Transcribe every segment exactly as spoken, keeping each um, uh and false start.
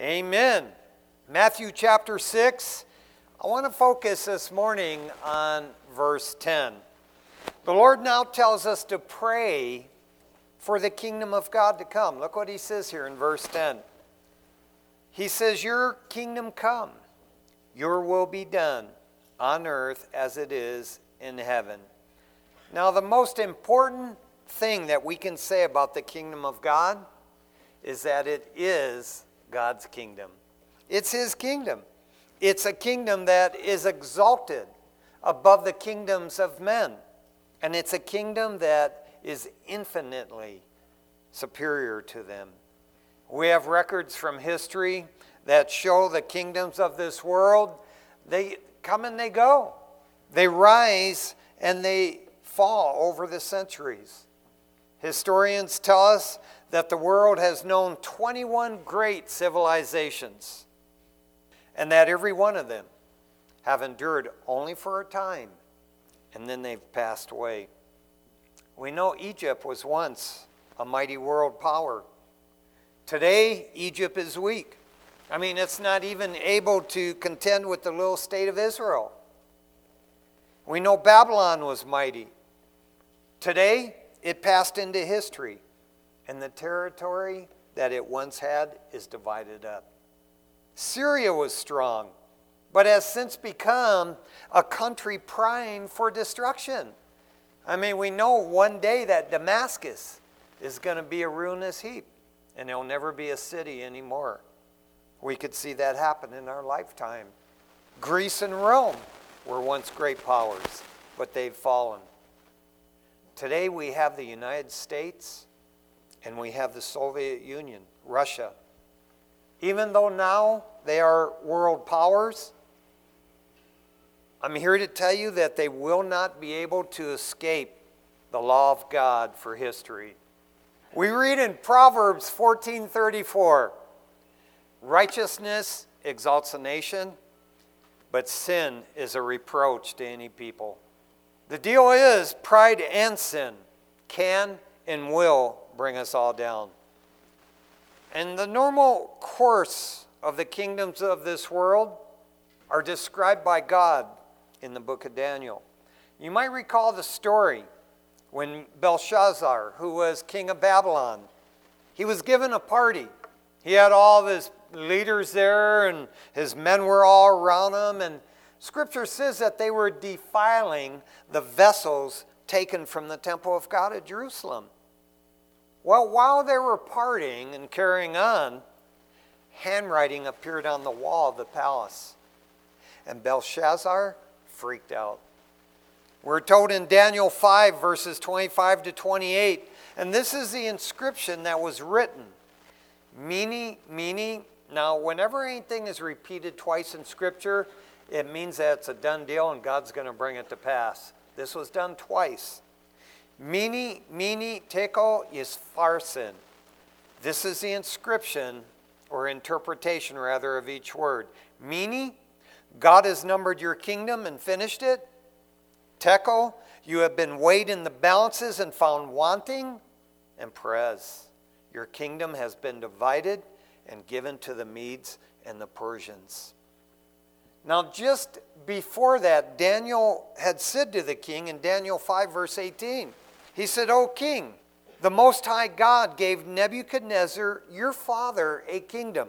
Amen. Matthew chapter six. I want to focus this morning on verse ten. The Lord now tells us to pray for the kingdom of God to come. Look what he says here in verse ten. He says, "Your kingdom come, your will be done on earth as it is in heaven." Now, the most important thing that we can say about the kingdom of God is that it is God's kingdom. It's his kingdom. It's a kingdom that is exalted above the kingdoms of men. And it's a kingdom that is infinitely superior to them. We have records from history that show the kingdoms of this world. They come and they go. They rise and they fall over the centuries. Historians tell us that the world has known twenty-one great civilizations, and that every one of them have endured only for a time, and then they've passed away. We know Egypt was once a mighty world power. Today, Egypt is weak. I mean, it's not even able to contend with the little state of Israel. We know Babylon was mighty. Today, it passed into history, and the territory that it once had is divided up. Syria was strong, but has since become a country primed for destruction. I mean, we know one day that Damascus is going to be a ruinous heap, and it'll never be a city anymore. We could see that happen in our lifetime. Greece and Rome were once great powers, but they've fallen. Today we have the United States and we have the Soviet Union, Russia. Even though now they are world powers, I'm here to tell you that they will not be able to escape the law of God for history. We read in Proverbs fourteen thirty-four, "Righteousness exalts a nation, but sin is a reproach to any people." The deal is, pride and sin can and will bring us all down. And the normal course of the kingdoms of this world are described by God in the book of Daniel. You might recall the story when Belshazzar, who was king of Babylon, he was given a party. He had all of his leaders there, and his men were all around him, and Scripture says that they were defiling the vessels taken from the temple of God at Jerusalem. Well, while they were partying and carrying on, handwriting appeared on the wall of the palace. And Belshazzar freaked out. We're told in Daniel five, verses twenty-five to twenty-eight, and this is the inscription that was written. Mene, mene. Now, whenever anything is repeated twice in Scripture, it means that it's a done deal and God's going to bring it to pass. This was done twice. Mene, mene, tekel upharsin. This is the inscription, or interpretation rather, of each word. Mene, God has numbered your kingdom and finished it. Tekel, you have been weighed in the balances and found wanting. And Perez, your kingdom has been divided and given to the Medes and the Persians. Now, just before that, Daniel had said to the king in Daniel five, verse eighteen, he said, "O king, the Most High God gave Nebuchadnezzar, your father, a kingdom,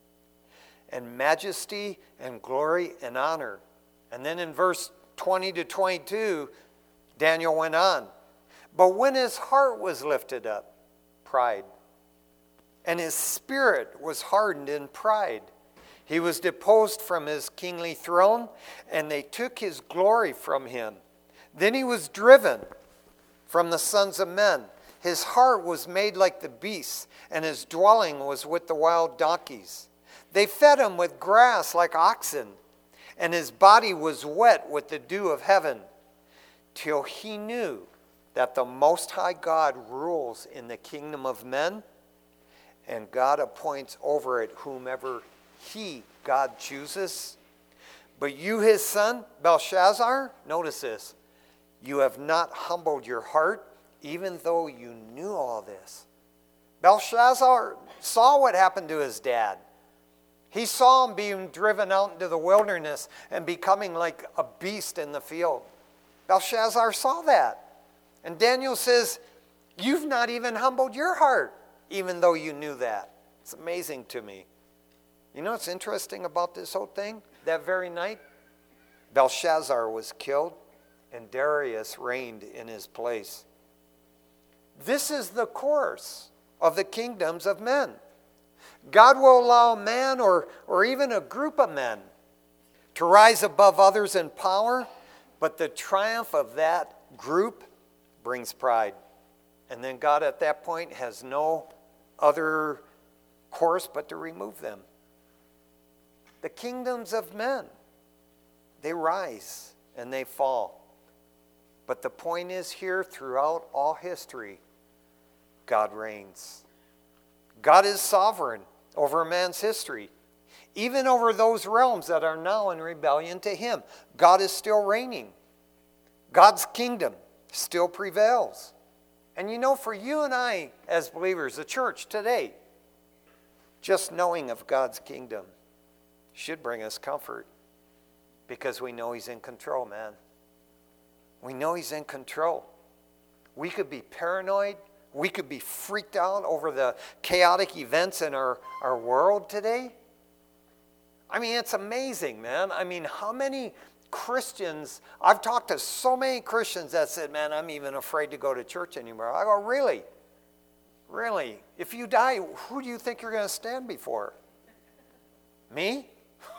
and majesty and glory and honor." And then in verse twenty to twenty-two, Daniel went on. "But when his heart was lifted up," pride, "and his spirit was hardened in pride, he was deposed from his kingly throne, and they took his glory from him. Then he was driven from the sons of men. His heart was made like the beasts, and his dwelling was with the wild donkeys. They fed him with grass like oxen, and his body was wet with the dew of heaven, till he knew that the Most High God rules in the kingdom of men, and God appoints over it whomever he, God, chooses. But you, his son, Belshazzar," notice this, "you have not humbled your heart, even though you knew all this." Belshazzar saw what happened to his dad. He saw him being driven out into the wilderness and becoming like a beast in the field. Belshazzar saw that. And Daniel says, you've not even humbled your heart, even though you knew that. It's amazing to me. You know what's interesting about this whole thing? That very night, Belshazzar was killed and Darius reigned in his place. This is the course of the kingdoms of men. God will allow a man or, or even a group of men to rise above others in power, but the triumph of that group brings pride. And then God at that point has no other course but to remove them. The kingdoms of men, they rise and they fall. But the point is here, throughout all history, God reigns. God is sovereign over man's history. Even over those realms that are now in rebellion to him, God is still reigning. God's kingdom still prevails. And you know, for you and I as believers, the church today, just knowing of God's kingdom should bring us comfort, because we know he's in control, man. We know he's in control. We could be paranoid. We could be freaked out over the chaotic events in our, our world today. I mean, it's amazing, man. I mean, how many Christians, I've talked to so many Christians that said, man, I'm even afraid to go to church anymore. I go, really? Really? If you die, who do you think you're going to stand before? Me?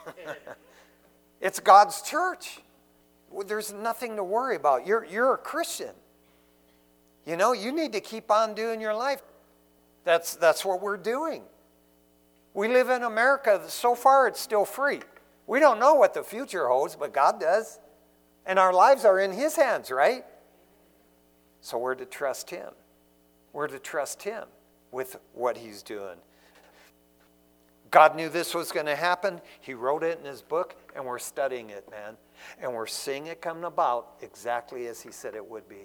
It's God's church. Well, there's nothing to worry about. You're, you're a Christian. You know, you need to keep on doing your life. That's, that's what we're doing. We live in America. So far, it's still free. We don't know what the future holds, but God does. And our lives are in his hands, right? So we're to trust him. We're to trust him with what he's doing. God knew this was going to happen. He wrote it in his book, and we're studying it, man. And we're seeing it come about exactly as he said it would be.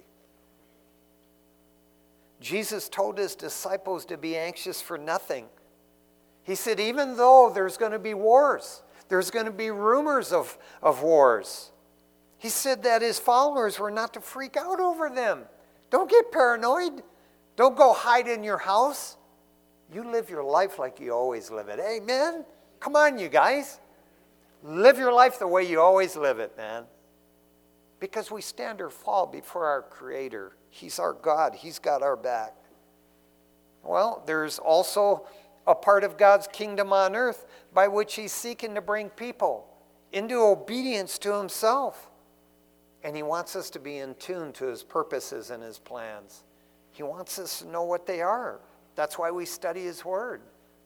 Jesus told his disciples to be anxious for nothing. He said, even though there's going to be wars, there's going to be rumors of, of wars, he said that his followers were not to freak out over them. Don't get paranoid. Don't go hide in your house. You live your life like you always live it. Amen? Come on, you guys. Live your life the way you always live it, man. Because we stand or fall before our Creator. He's our God. He's got our back. Well, there's also a part of God's kingdom on earth by which he's seeking to bring people into obedience to himself. And he wants us to be in tune to his purposes and his plans. He wants us to know what they are. That's why we study his word.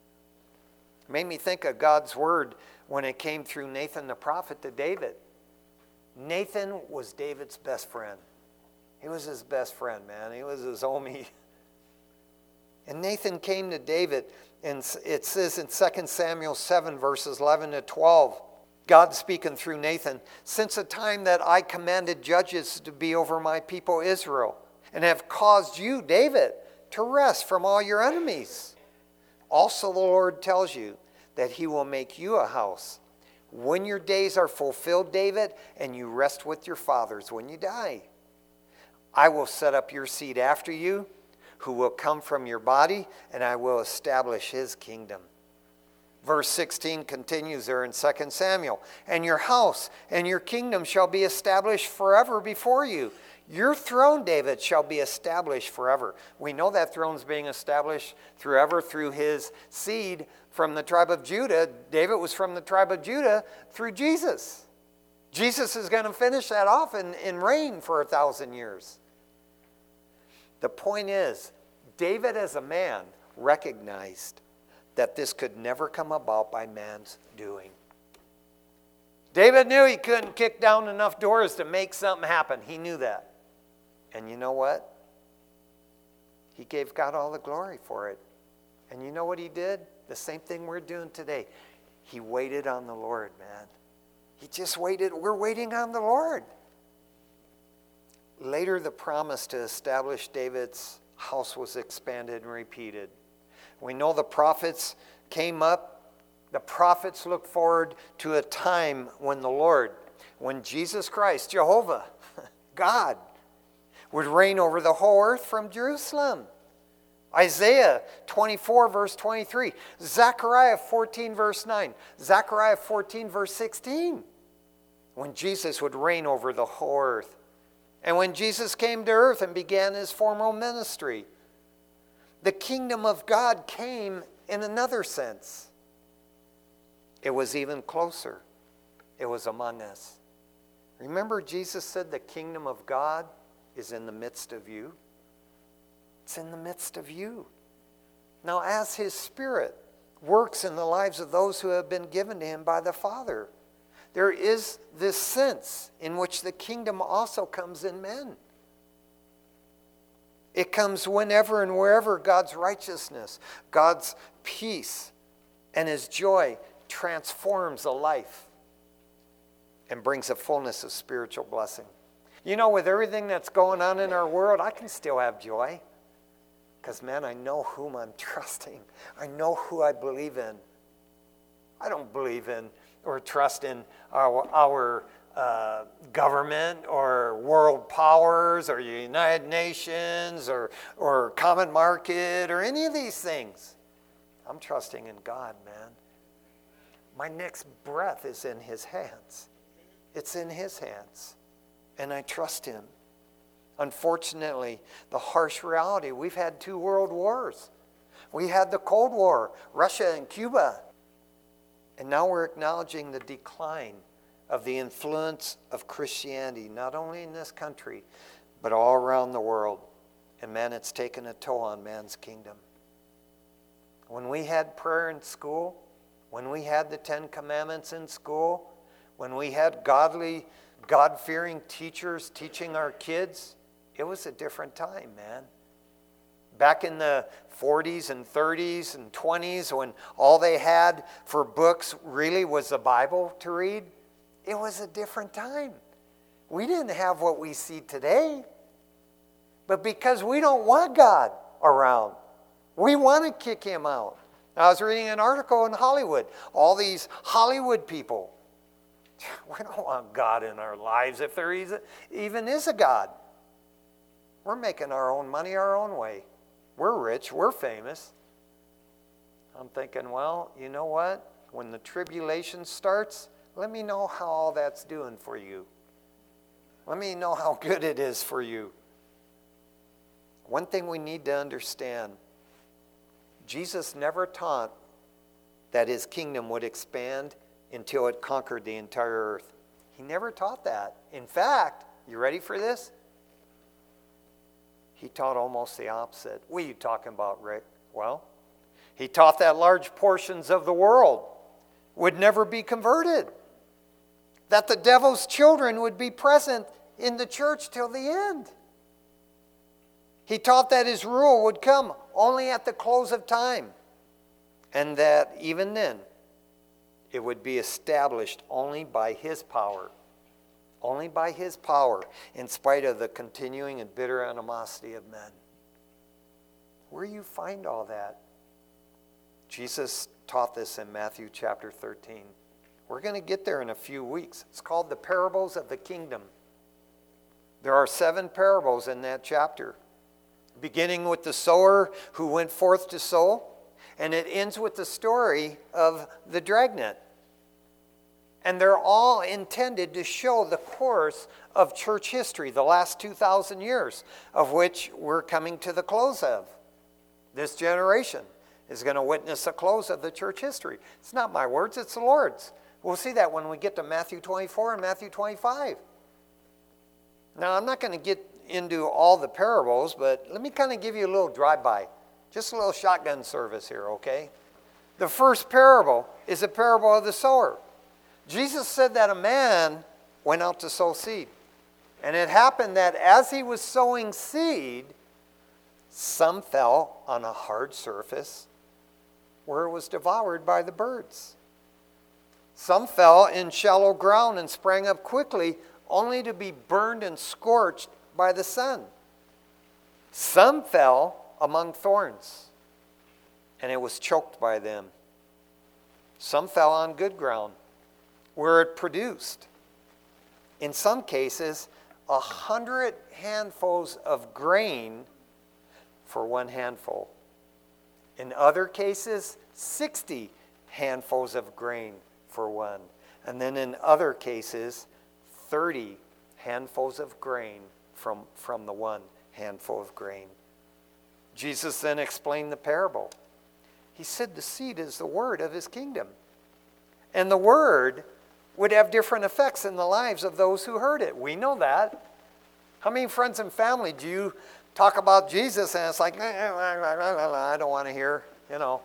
It made me think of God's word when it came through Nathan the prophet to David. Nathan was David's best friend. He was his best friend, man. He was his homie. And Nathan came to David, and it says in Second Samuel seven, verses eleven to twelve, God speaking through Nathan, since the time that I commanded judges to be over my people Israel, and have caused you, David, to rest from all your enemies. Also the Lord tells you that he will make you a house. When your days are fulfilled, David, and you rest with your fathers when you die, I will set up your seed after you, who will come from your body, and I will establish his kingdom. Verse sixteen continues there in Second Samuel. And your house and your kingdom shall be established forever before you. Your throne, David, shall be established forever. We know that throne's being established forever through his seed from the tribe of Judah. David was from the tribe of Judah through Jesus. Jesus is going to finish that off and, and reign for a thousand years. The point is, David as a man recognized that this could never come about by man's doing. David knew he couldn't kick down enough doors to make something happen. He knew that. And you know what? He gave God all the glory for it. And you know what he did? The same thing we're doing today. He waited on the Lord, man. He just waited. We're waiting on the Lord. Later, the promise to establish David's house was expanded and repeated. We know the prophets came up The prophets look forward to a time when the Lord, when Jesus Christ, Jehovah, God, would reign over the whole earth from Jerusalem. Isaiah twenty-four, verse twenty-three. Zechariah fourteen, verse nine. Zechariah fourteen, verse sixteen. When Jesus would reign over the whole earth. And when Jesus came to earth and began his formal ministry, the kingdom of God came in another sense. It was even closer. It was among us. Remember, Jesus said the kingdom of God is in the midst of you. It's in the midst of you. Now, as his Spirit works in the lives of those who have been given to him by the Father, there is this sense in which the kingdom also comes in men. It comes whenever and wherever God's righteousness, God's peace, and his joy transforms a life and brings a fullness of spiritual blessing. You know, with everything that's going on in our world, I can still have joy. Because, man, I know whom I'm trusting. I know who I believe in. I don't believe in or trust in our, our uh, government or world powers or United Nations or, or common market or any of these things. I'm trusting in God, man. My next breath is in his hands. It's in his hands. And I trust him. Unfortunately, the harsh reality, we've had two world wars. We had the Cold War, Russia and Cuba. And now we're acknowledging the decline of the influence of Christianity, not only in this country, but all around the world. And man, it's taken a toll on man's kingdom. When we had prayer in school, when we had the Ten Commandments in school, when we had godly, God-fearing teachers teaching our kids, it was a different time, man. Back in the forties and thirties and twenties, when all they had for books really was the Bible to read, it was a different time. We didn't have what we see today. But because we don't want God around, we want to kick him out. I was reading an article in Hollywood. All these Hollywood people, we don't want God in our lives if there even is a God. We're making our own money our own way. We're rich. We're famous. I'm thinking, well, you know what? When the tribulation starts, let me know how all that's doing for you. Let me know how good it is for you. One thing we need to understand, Jesus never taught that his kingdom would expand until it conquered the entire earth. He never taught that. In fact, you ready for this? He taught almost the opposite. What are you talking about, Rick? Well, he taught that large portions of the world would never be converted. That the devil's children would be present in the church till the end. He taught that his rule would come only at the close of time. And that even then, it would be established only by his power. Only by his power, in spite of the continuing and bitter animosity of men. Where do you find all that? Jesus taught this in Matthew chapter thirteen. We're going to get there in a few weeks. It's called the parables of the kingdom. There are seven parables in that chapter, beginning with the sower who went forth to sow, and it ends with the story of the dragnet. And they're all intended to show the course of church history, the last two thousand years, of which we're coming to the close of. This generation is going to witness the close of the church history. It's not my words, it's the Lord's. We'll see that when we get to Matthew twenty-four and Matthew twenty-five. Now, I'm not going to get into all the parables, but let me kind of give you a little drive-by. Just a little shotgun service here, okay? The first parable is a parable of the sower. Jesus said that a man went out to sow seed. And it happened that as he was sowing seed, some fell on a hard surface where it was devoured by the birds. Some fell in shallow ground and sprang up quickly, only to be burned and scorched by the sun. Some fell among thorns, and it was choked by them. Some fell on good ground, where it produced, in some cases, a hundred handfuls of grain for one handful. In other cases, sixty handfuls of grain for one. And then in other cases, thirty handfuls of grain from, from the one handful of grain. Jesus then explained the parable. He said the seed is the word of his kingdom. And the word would have different effects in the lives of those who heard it. We know that. How many friends and family do you talk about Jesus and it's like, I don't want to hear, you know.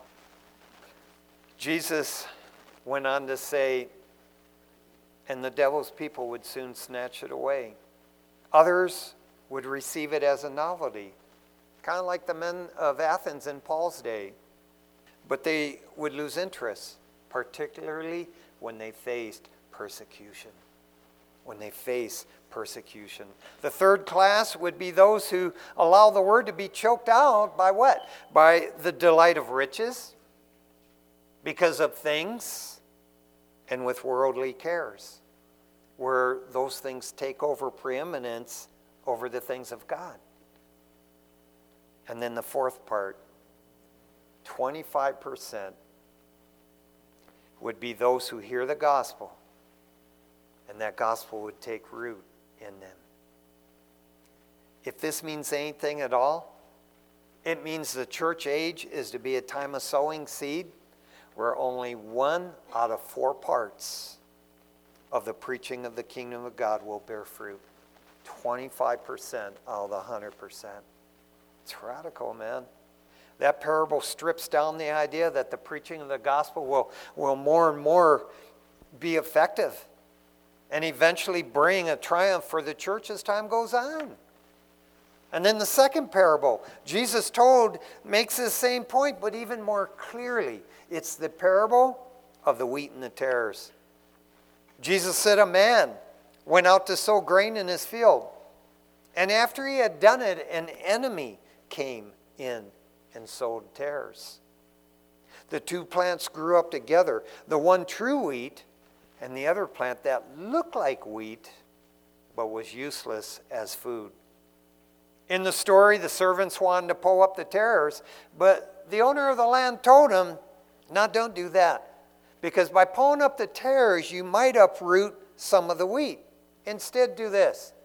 Jesus went on to say, and the devil's people would soon snatch it away. Others would receive it as a novelty, kind of like the men of Athens in Paul's day. But they would lose interest, particularly when they faced persecution. When they face persecution. The third class would be those who allow the word to be choked out by what? By the delight of riches, because of things, and with worldly cares, where those things take over preeminence over the things of God. And then the fourth part, twenty-five percent would be those who hear the gospel, and that gospel would take root in them. If this means anything at all, it means the church age is to be a time of sowing seed where only one out of four parts of the preaching of the kingdom of God will bear fruit. twenty-five percent out of the one hundred percent. It's radical, man. That parable strips down the idea that the preaching of the gospel will, will more and more be effective and eventually bring a triumph for the church as time goes on. And then the second parable, Jesus told, makes the same point, but even more clearly. It's the parable of the wheat and the tares. Jesus said a man went out to sow grain in his field. And after he had done it, an enemy came in and sowed tares. The two plants grew up together, the one true wheat and the other plant that looked like wheat but was useless as food. In the story, the servants wanted to pull up the tares, but the owner of the land told him, no, don't do that, because by pulling up the tares, you might uproot some of the wheat. Instead, do this.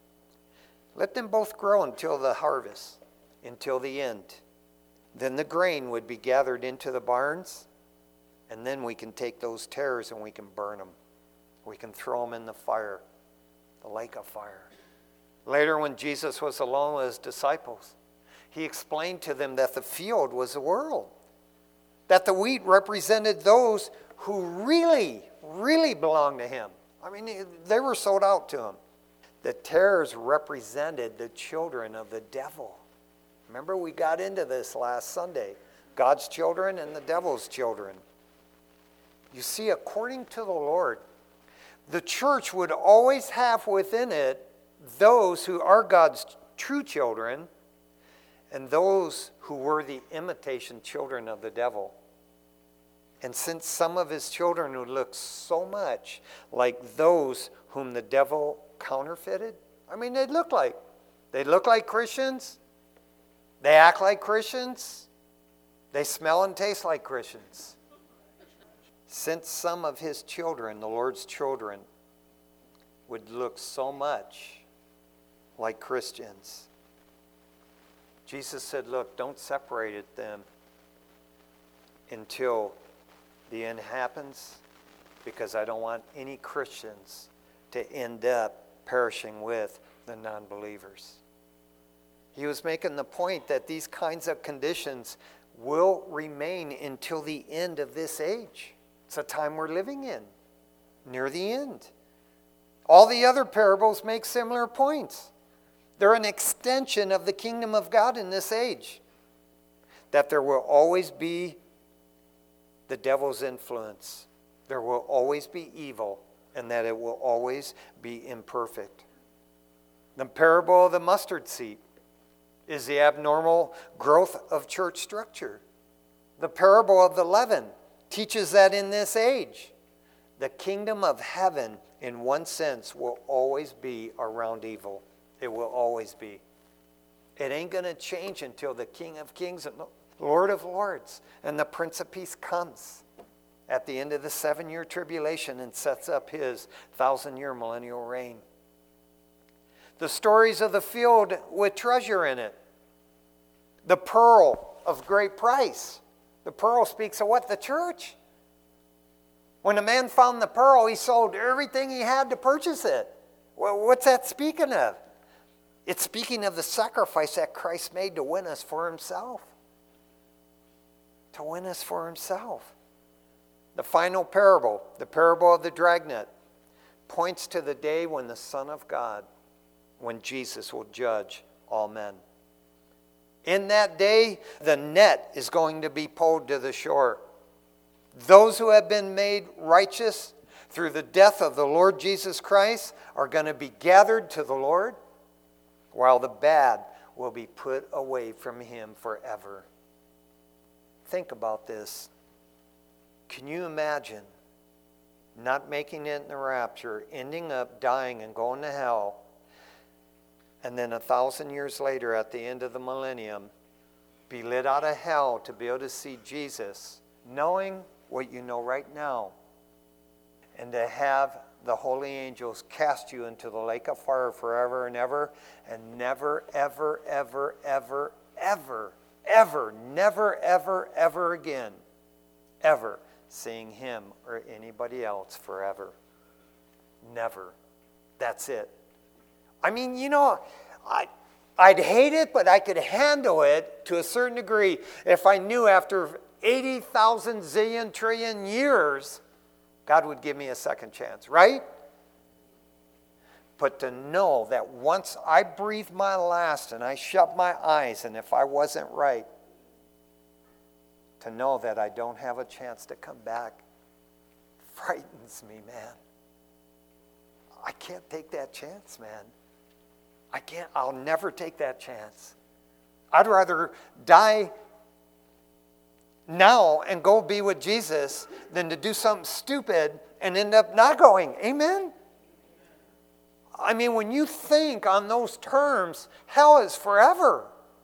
Let them both grow until the harvest, until the end. Then the grain would be gathered into the barns, and then we can take those tares and we can burn them. We can throw them in the fire, the lake of fire. Later, when Jesus was alone with his disciples, he explained to them that the field was the world, that the wheat represented those who really, really belonged to him. I mean, they were sold out to him. The tares represented the children of the devil. Remember, we got into this last Sunday. God's children and the devil's children. You see, according to the Lord, the church would always have within it those who are God's true children and those who were the imitation children of the devil. And since some of his children would look so much like those whom the devil counterfeited, I mean, they'd look like, they'd look like Christians, they act like Christians, they smell and taste like Christians. Since some of his children, the Lord's children, would look so much like Christians, Jesus said, look, don't separate them until the end happens, because I don't want any Christians to end up perishing with the non-believers. He was making the point that these kinds of conditions will remain until the end of this age. It's a time we're living in, near the end. All the other parables make similar points. They're an extension of the kingdom of God in this age. That there will always be the devil's influence. There will always be evil, and that it will always be imperfect. The parable of the mustard seed is the abnormal growth of church structure. The parable of the leaven teaches that in this age, the kingdom of heaven, in one sense, will always be around evil. It will always be. It ain't going to change until the King of Kings and the Lord of Lords and the Prince of Peace comes at the end of the seven-year tribulation and sets up his thousand-year millennial reign. The stories of the field with treasure in it. The pearl of great price. The pearl speaks of what? The church. When a man found the pearl, he sold everything he had to purchase it. Well, what's that speaking of? It's speaking of the sacrifice that Christ made to win us for himself. To win us for himself. The final parable, the parable of the dragnet, points to the day when the Son of God, when Jesus will judge all men. In that day, the net is going to be pulled to the shore. Those who have been made righteous through the death of the Lord Jesus Christ are going to be gathered to the Lord, while the bad will be put away from him forever. Think about this. Can you imagine not making it in the rapture, ending up dying and going to hell, and then a thousand years later at the end of the millennium, be let out of hell to be able to see Jesus, knowing what you know right now, and to have the holy angels cast you into the lake of fire forever and ever, and never, ever, ever, ever, ever, ever, never, ever, ever again, ever seeing him or anybody else forever. Never. That's it. I mean, you know, I, I'd hate it, but I could handle it to a certain degree if I knew after eighty thousand zillion trillion years, God would give me a second chance, right? But to know that once I breathe my last and I shut my eyes, and if I wasn't right, to know that I don't have a chance to come back frightens me, man. I can't take that chance, man. I can't, I'll never take that chance. I'd rather die now and go be with Jesus than to do something stupid and end up not going. Amen? I mean, when you think on those terms, hell is forever.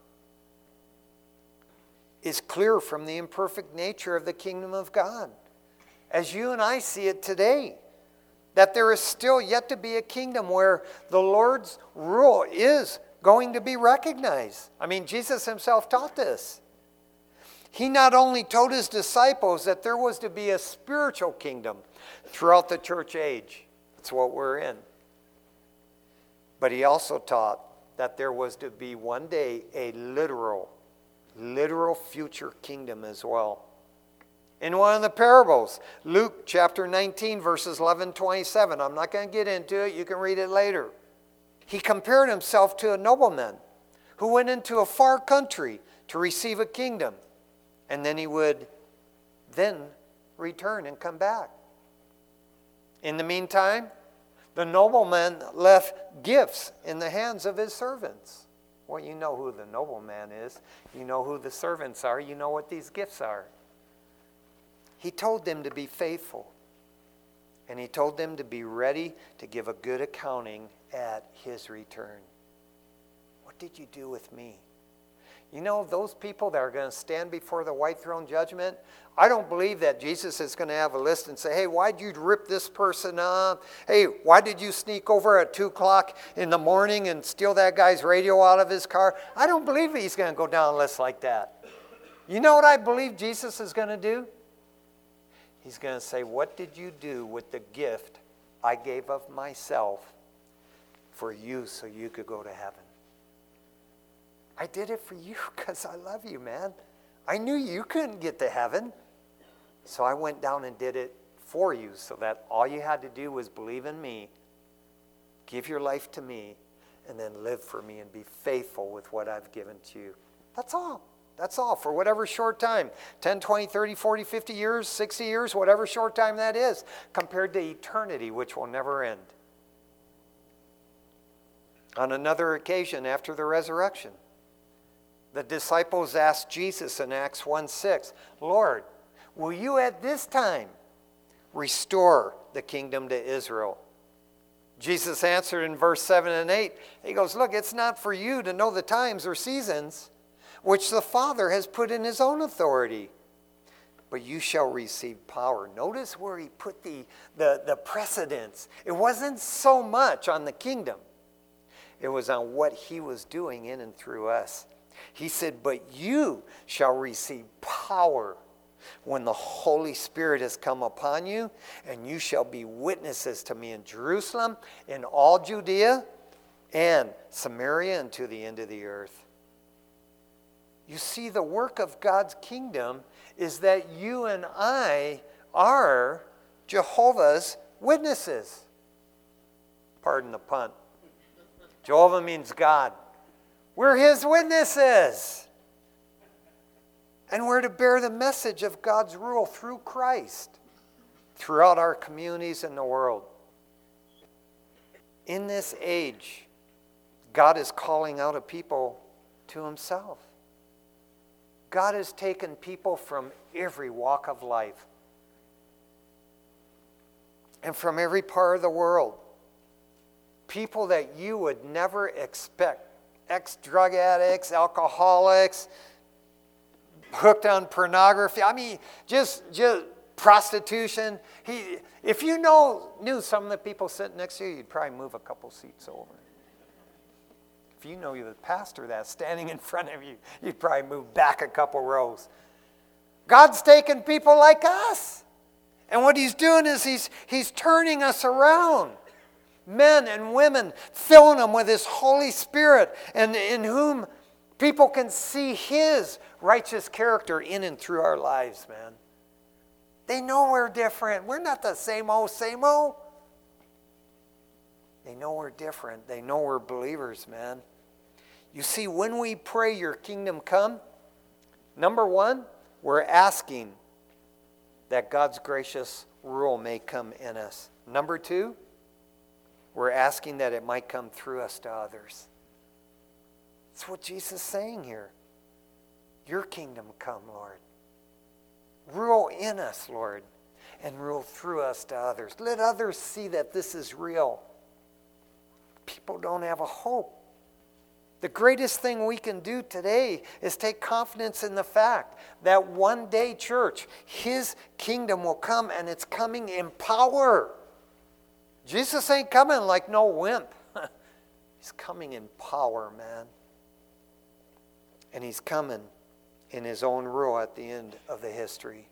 It's clear from the imperfect nature of the kingdom of God, as you and I see it today, that there is still yet to be a kingdom where the Lord's rule is going to be recognized. I mean, Jesus himself taught this. He not only told his disciples that there was to be a spiritual kingdom throughout the church age. That's what we're in. But he also taught that there was to be one day a literal, literal future kingdom as well. In one of the parables, Luke chapter nineteen, verses eleven, twenty-seven. I'm not going to get into it. You can read it later. He compared himself to a nobleman who went into a far country to receive a kingdom. And then he would then return and come back. In the meantime, the nobleman left gifts in the hands of his servants. Well, you know who the nobleman is. You know who the servants are. You know what these gifts are. He told them to be faithful. And he told them to be ready to give a good accounting at his return. What did you do with me? You know, those people that are going to stand before the white throne judgment, I don't believe that Jesus is going to have a list and say, hey, why'd you rip this person up? Hey, why did you sneak over at two o'clock in the morning and steal that guy's radio out of his car? I don't believe he's going to go down a list like that. You know what I believe Jesus is going to do? He's going to say, what did you do with the gift I gave of myself for you so you could go to heaven? I did it for you because I love you, man. I knew you couldn't get to heaven. So I went down and did it for you so that all you had to do was believe in me, give your life to me, and then live for me and be faithful with what I've given to you. That's all. That's all for whatever short time. ten, twenty, thirty, forty, fifty years, sixty years, whatever short time that is, compared to eternity, which will never end. On another occasion after the resurrection, the disciples asked Jesus in Acts one six, Lord, will you at this time restore the kingdom to Israel? Jesus answered in verse seven and eight. He goes, look, it's not for you to know the times or seasons which the Father has put in his own authority, but you shall receive power. Notice where he put the, the, the precedence. It wasn't so much on the kingdom. It was on what he was doing in and through us. He said, but you shall receive power when the Holy Spirit has come upon you, and you shall be witnesses to me in Jerusalem, in all Judea, and Samaria, and to the end of the earth. You see, the work of God's kingdom is that you and I are Jehovah's witnesses. Pardon the pun. Jehovah means God. We're his witnesses. And we're to bear the message of God's rule through Christ throughout our communities in the world. In this age, God is calling out a people to himself. God has taken people from every walk of life and from every part of the world. People that you would never expect. Ex-drug addicts, alcoholics, hooked on pornography. I mean, just just prostitution. He, if you know knew some of the people sitting next to you, you'd probably move a couple seats over. If you know you're the pastor that's standing in front of you, you'd probably move back a couple rows. God's taking people like us. And what he's doing is he's he's turning us around. Men and women, filling them with his Holy Spirit, and in whom people can see his righteous character in and through our lives, man. They know we're different. We're not the same old, same old. They know we're different. They know we're believers, man. You see, when we pray your kingdom come, number one, we're asking that God's gracious rule may come in us. Number two, we're asking that it might come through us to others. That's what Jesus is saying here. Your kingdom come, Lord. Rule in us, Lord, and rule through us to others. Let others see that this is real. People don't have a hope. The greatest thing we can do today is take confidence in the fact that one day, church, his kingdom will come, and it's coming in power. Jesus ain't coming like no wimp. He's coming in power, man. And he's coming in his own rule at the end of the history.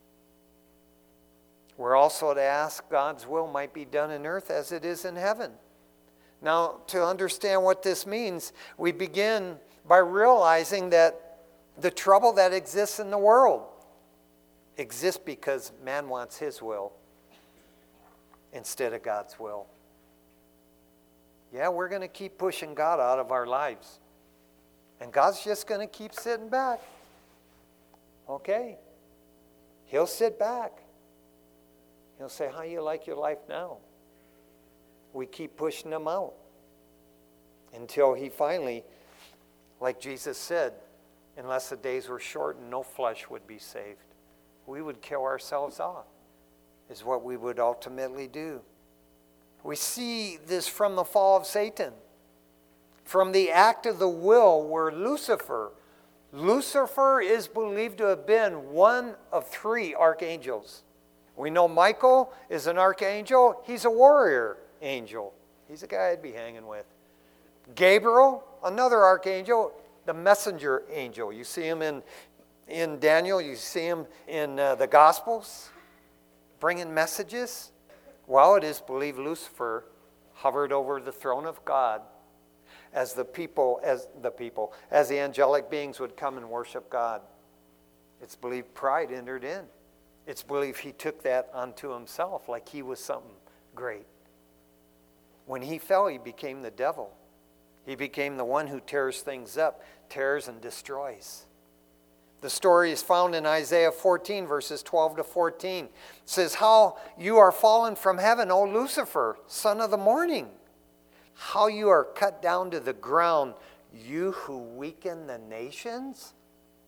We're also to ask God's will might be done in earth as it is in heaven. Now, to understand what this means, we begin by realizing that the trouble that exists in the world exists because man wants his will instead of God's will. Yeah, we're going to keep pushing God out of our lives. And God's just going to keep sitting back. Okay. He'll sit back. He'll say, how you like your life now? We keep pushing him out. Until he finally, like Jesus said, unless the days were shortened, no flesh would be saved. We would kill ourselves off, is what we would ultimately do. We see this from the fall of Satan. From the act of the will where Lucifer, Lucifer is believed to have been one of three archangels. We know Michael is an archangel. He's a warrior angel. He's a guy I'd be hanging with. Gabriel, another archangel, the messenger angel. You see him in, in Daniel. You see him in uh, the Gospels bringing messages. Well, it is believed Lucifer hovered over the throne of God as the people, as the people, as the angelic beings would come and worship God. It's believed pride entered in. It's believed he took that unto himself like he was something great. When he fell, he became the devil. He became the one who tears things up, tears and destroys. The story is found in Isaiah fourteen, verses twelve to fourteen. It says, how you are fallen from heaven, O Lucifer, son of the morning. How you are cut down to the ground, you who weaken the nations.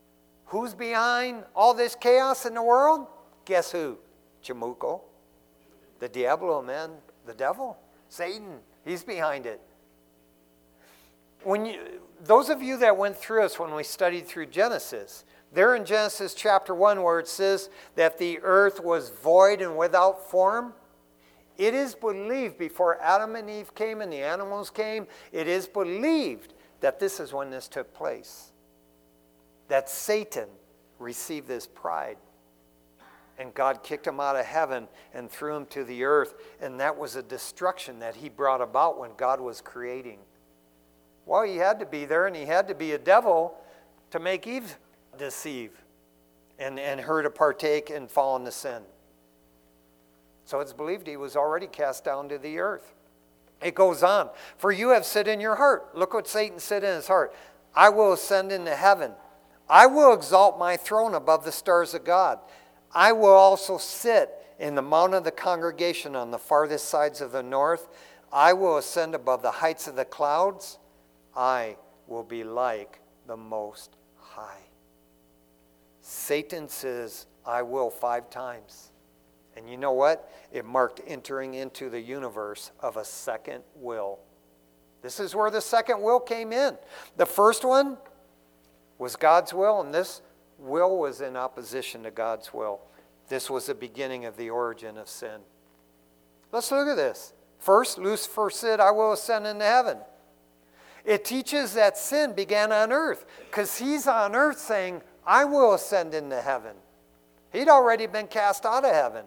Who's behind all this chaos in the world? Guess who? Chamuco. The Diablo, man. The devil. Satan. He's behind it. When you, those of you that went through us when we studied through Genesis, there in Genesis chapter one where it says that the earth was void and without form, it is believed before Adam and Eve came and the animals came, it is believed that this is when this took place. That Satan received this pride. And God kicked him out of heaven and threw him to the earth. And that was a destruction that he brought about when God was creating. Well, he had to be there, and he had to be a devil to make Eve deceive and, and her to partake and fall into sin. So it's believed he was already cast down to the earth. It goes on. For you have said in your heart. Look what Satan said in his heart. I will ascend into heaven. I will exalt my throne above the stars of God. I will also sit in the mount of the congregation on the farthest sides of the north. I will ascend above the heights of the clouds. I will be like the Most High. Satan says, I will five times. And you know what? It marked entering into the universe of a second will. This is where the second will came in. The first one was God's will, and this will was in opposition to God's will. This was the beginning of the origin of sin. Let's look at this. First, Lucifer said, I will ascend into heaven. It teaches that sin began on earth because he's on earth saying, I will ascend into heaven. He'd already been cast out of heaven.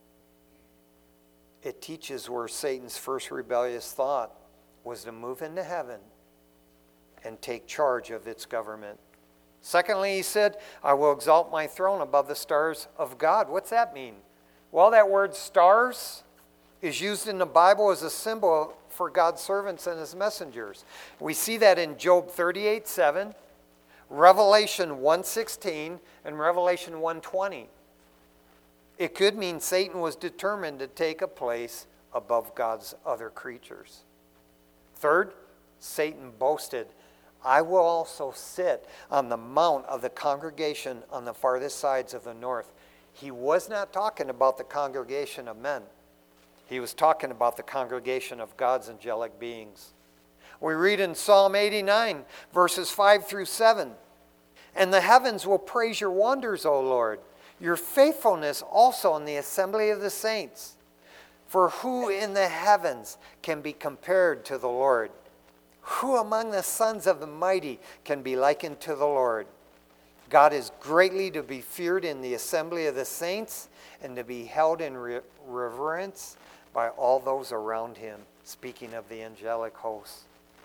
It teaches where Satan's first rebellious thought was to move into heaven and take charge of its government. Secondly, he said, I will exalt my throne above the stars of God. What's that mean? Well, that word stars is used in the Bible as a symbol for God's servants and his messengers. We see that in Job thirty-eight seven, Revelation one sixteen, and Revelation one twenty. It could mean Satan was determined to take a place above God's other creatures. Third, Satan boasted, I will also sit on the mount of the congregation on the farthest sides of the north. He was not talking about the congregation of men. He was talking about the congregation of God's angelic beings. We read in Psalm eighty-nine, verses five through seven, and the heavens will praise your wonders, O Lord, your faithfulness also in the assembly of the saints. For who in the heavens can be compared to the Lord? Who among the sons of the mighty can be likened to the Lord? God is greatly to be feared in the assembly of the saints and to be held in re- reverence by all those around him. Speaking of the angelic hosts.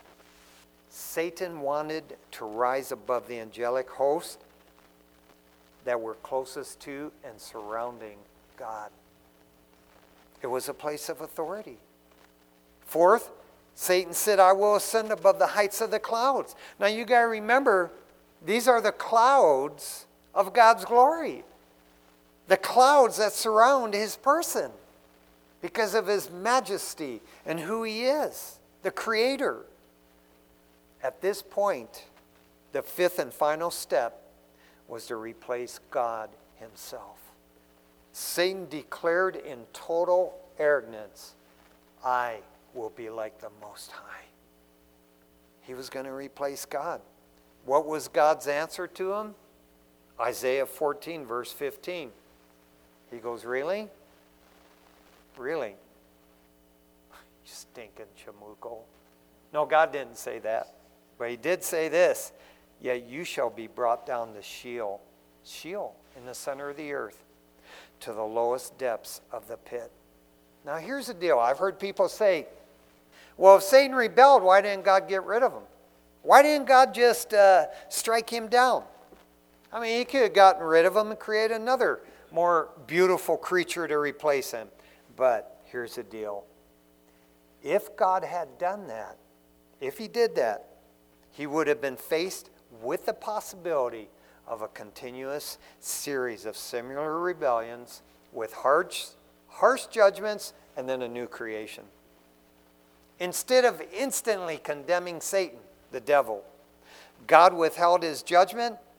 Satan wanted to rise above the angelic host that were closest to and surrounding God. It was a place of authority. Fourth, Satan said, I will ascend above the heights of the clouds. Now you got to remember, these are the clouds of God's glory. The clouds that surround his person because of his majesty and who he is, the creator. At this point, the fifth and final step was to replace God himself. Satan declared in total arrogance, I will be like the Most High. He was going to replace God. What was God's answer to him? Isaiah fourteen, verse fifteen. He goes, really? Really? You stinking chamuco. No, God didn't say that. But he did say this, yet you shall be brought down to Sheol. Sheol, in the center of the earth, to the lowest depths of the pit. Now here's the deal. I've heard people say, well, if Satan rebelled, why didn't God get rid of him? Why didn't God just uh, strike him down? I mean, he could have gotten rid of him and created another more beautiful creature to replace him. But here's the deal. If God had done that, if he did that, he would have been faced with the possibility of a continuous series of similar rebellions with harsh, harsh judgments and then a new creation. Instead of instantly condemning Satan, the devil, God withheld his judgment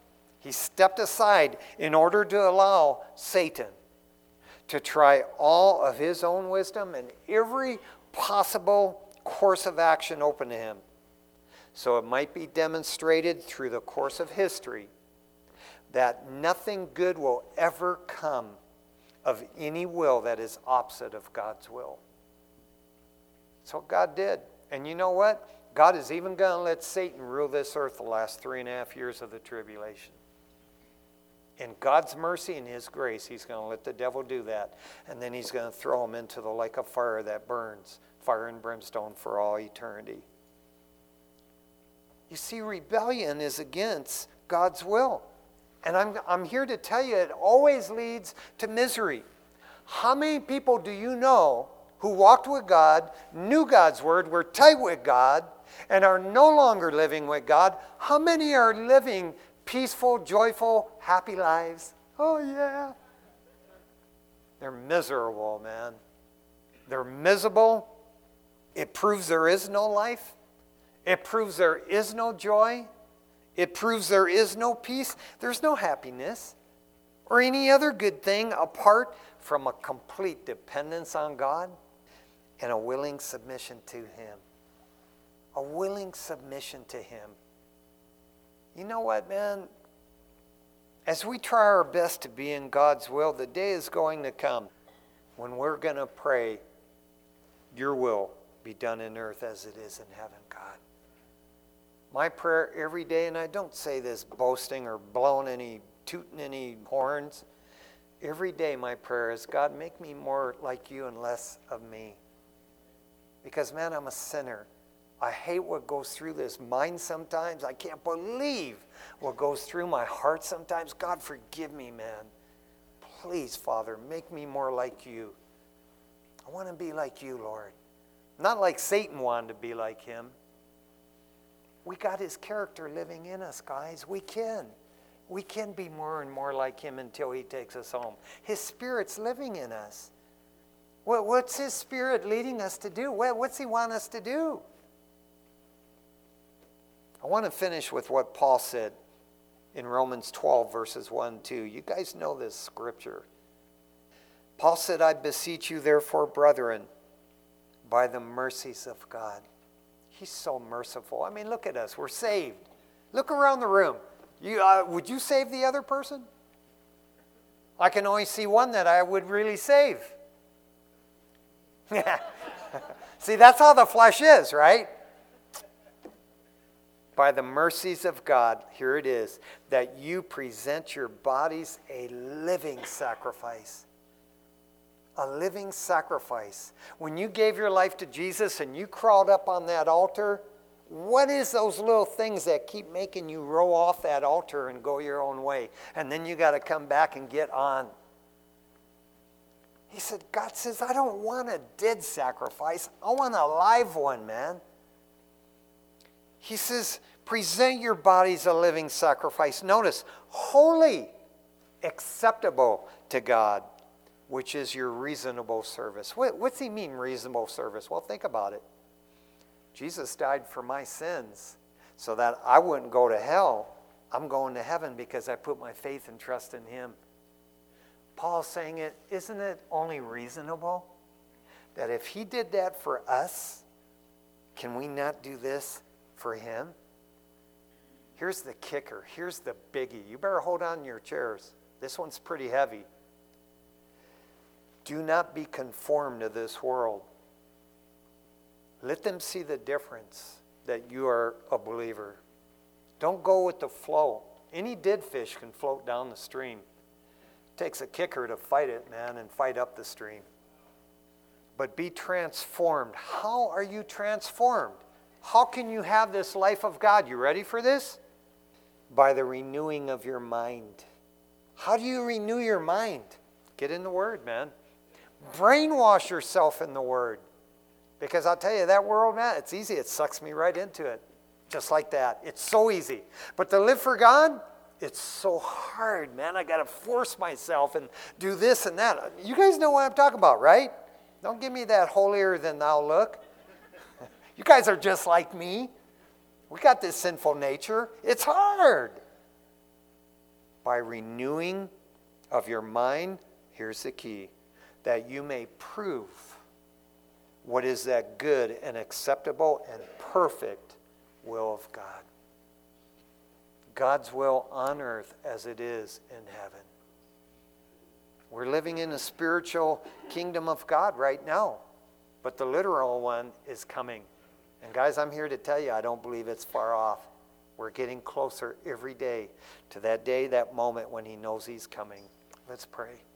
He stepped aside in order to allow Satan to try all of his own wisdom and every possible course of action open to him. So it might be demonstrated through the course of history that nothing good will ever come of any will that is opposite of God's will. That's what God did. And you know what? God is even going to let Satan rule this earth the last three and a half years of the tribulation. In God's mercy and his grace, he's going to let the devil do that. And then he's going to throw him into the lake of fire that burns, fire and brimstone for all eternity. You see, rebellion is against God's will. And I'm, I'm here to tell you, it always leads to misery. How many people do you know who walked with God, knew God's word, were tight with God, and are no longer living with God? How many are living peaceful, joyful, happy lives? Oh, yeah. They're miserable, man. They're miserable. It proves there is no life. It proves there is no joy. It proves there is no peace. There's no happiness or any other good thing apart from a complete dependence on God and a willing submission to him. A willing submission to him. You know what, man? As we try our best to be in God's will, the day is going to come when we're going to pray, your will be done in earth as it is in heaven, God. My prayer every day, and I don't say this boasting or blowing any, tooting any horns. Every day my prayer is, God, make me more like you and less of me. Because, man, I'm a sinner. I hate what goes through this mind sometimes. I can't believe what goes through my heart sometimes. God, forgive me, man. Please, Father, make me more like you. I want to be like you, Lord. Not like Satan wanted to be like him. We got his character living in us, guys. We can. We can be more and more like him until he takes us home. His Spirit's living in us. What's his Spirit leading us to do? What's he want us to do? I want to finish with what Paul said in Romans twelve, verses one and two. You guys know this scripture. Paul said, I beseech you, therefore, brethren, by the mercies of God. He's so merciful. I mean, look at us. We're saved. Look around the room. You, uh, would you save the other person? I can only see one that I would really save. See, that's how the flesh is, right? By the mercies of God, here it is, that you present your bodies a living sacrifice. A living sacrifice. When you gave your life to Jesus and you crawled up on that altar, what is those little things that keep making you roll off that altar and go your own way? And then you got to come back and get on. He said, God says, I don't want a dead sacrifice. I want a live one, man. He says, present your bodies a living sacrifice. Notice, holy, acceptable to God, which is your reasonable service. What, what's he mean, reasonable service? Well, think about it. Jesus died for my sins so that I wouldn't go to hell. I'm going to heaven because I put my faith and trust in him. Paul's saying, it, isn't it only reasonable that if he did that for us, can we not do this for him? Here's the kicker. Here's the biggie. You better hold on to your chairs. This one's pretty heavy. Do not be conformed to this world. Let them see the difference that you are a believer. Don't go with the flow. Any dead fish can float down the stream. It takes a kicker to fight it, man, and fight up the stream. But be transformed. How are you transformed? How can you have this life of God? You ready for this? By the renewing of your mind. How do you renew your mind? Get in the Word, man. Brainwash yourself in the Word. Because I'll tell you, that world, man, it's easy. It sucks me right into it. Just like that. It's so easy. But to live for God, it's so hard, man. I got to force myself and do this and that. You guys know what I'm talking about, right? Don't give me that holier than thou look. You guys are just like me. We got this sinful nature. It's hard. by renewing of your mind, here's the key, that you may prove what is that good and acceptable and perfect will of God. God's will on earth as it is in heaven. We're living in a spiritual kingdom of God right now, but the literal one is coming. And guys, I'm here to tell you, I don't believe it's far off. We're getting closer every day to that day, that moment when he knows he's coming. Let's pray.